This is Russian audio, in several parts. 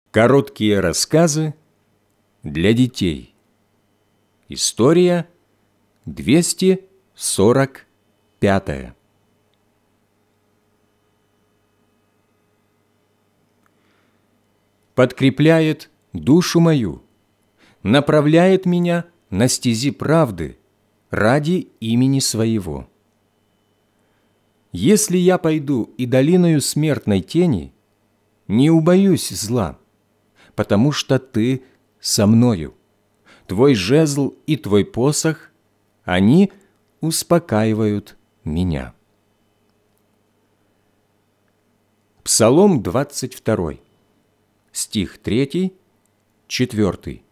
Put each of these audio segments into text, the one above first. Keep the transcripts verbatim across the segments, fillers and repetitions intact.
Короткие рассказы для детей. История двести сорок пятая. Подкрепляет душу мою, направляет меня на стези правды ради имени Своего. Если я пойду и долиною смертной тени, не убоюсь зла, потому что Ты со мною. Твой жезл и Твой посох, они успокаивают меня. Псалом двадцать два, стих три, четыре.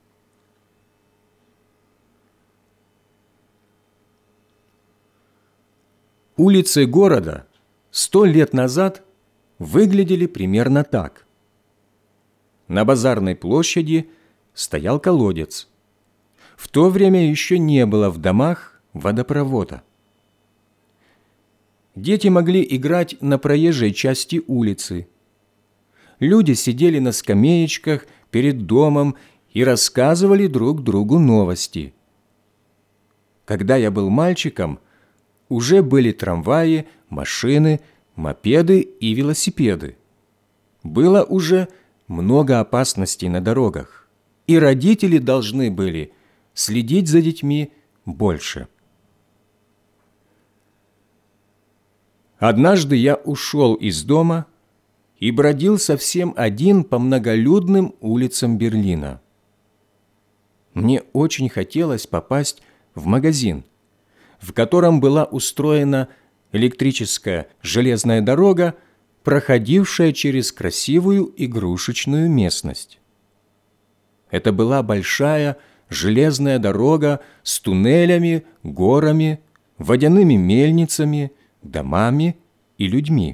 Улицы города сто лет назад выглядели примерно так. На базарной площади стоял колодец. В то время еще не было в домах водопровода. Дети могли играть на проезжей части улицы. Люди сидели на скамеечках перед домом и рассказывали друг другу новости. Когда я был мальчиком, уже были трамваи, машины, мопеды и велосипеды. Было уже много опасностей на дорогах, и родители должны были следить за детьми больше. Однажды я ушел из дома и бродил совсем один по многолюдным улицам Берлина. Мне очень хотелось попасть в магазин, в котором была устроена электрическая железная дорога, проходившая через красивую игрушечную местность. Это была большая железная дорога с туннелями, горами, водяными мельницами, домами и людьми.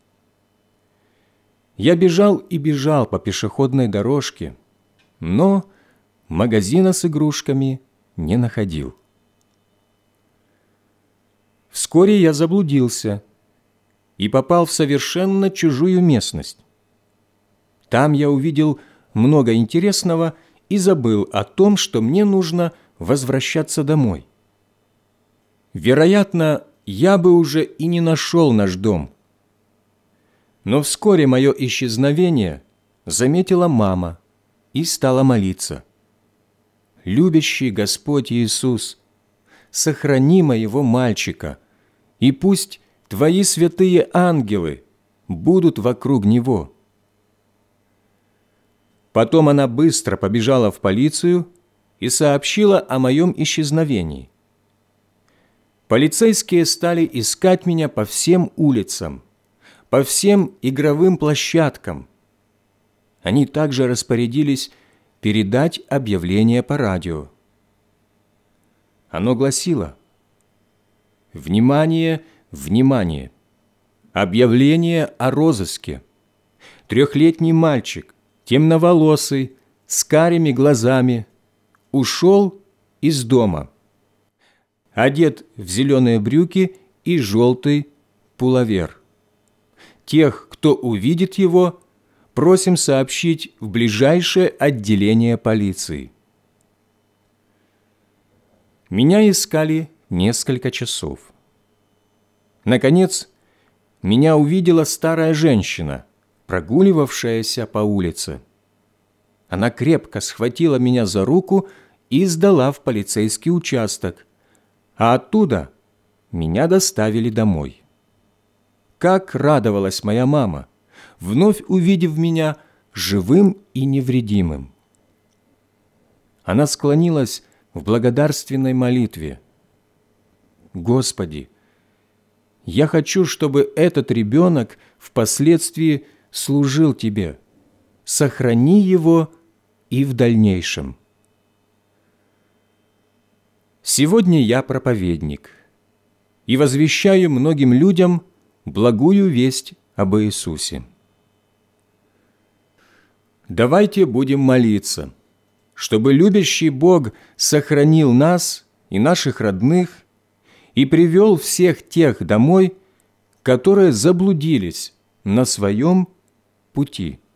Я бежал и бежал по пешеходной дорожке, но магазина с игрушками не находил. Вскоре я заблудился и попал в совершенно чужую местность. Там я увидел много интересного и забыл о том, что мне нужно возвращаться домой. Вероятно, я бы уже и не нашел наш дом. Но вскоре мое исчезновение заметила мама и стала молиться. «Любящий Господь Иисус, сохрани моего мальчика, и пусть Твои святые ангелы будут вокруг него». Потом она быстро побежала в полицию и сообщила о моем исчезновении. Полицейские стали искать меня по всем улицам, по всем игровым площадкам. Они также распорядились передать объявление по радио. Оно гласило: «Внимание, внимание! Объявление о розыске. Трехлетний мальчик, темноволосый, с карими глазами, ушел из дома, одет в зеленые брюки и желтый пуловер. Тех, кто увидит его, просим сообщить в ближайшее отделение полиции». Меня искали несколько часов. Наконец, меня увидела старая женщина, прогуливавшаяся по улице. Она крепко схватила меня за руку и сдала в полицейский участок, а оттуда меня доставили домой. Как радовалась моя мама, вновь увидев меня живым и невредимым. Она склонилась в благодарственной молитве. «Господи, я хочу, чтобы этот ребенок впоследствии служил Тебе. Сохрани его и в дальнейшем». Сегодня я проповедник и возвещаю многим людям благую весть об Иисусе. Давайте будем молиться, чтобы любящий Бог сохранил нас и наших родных и привел всех тех домой, которые заблудились на своем пути.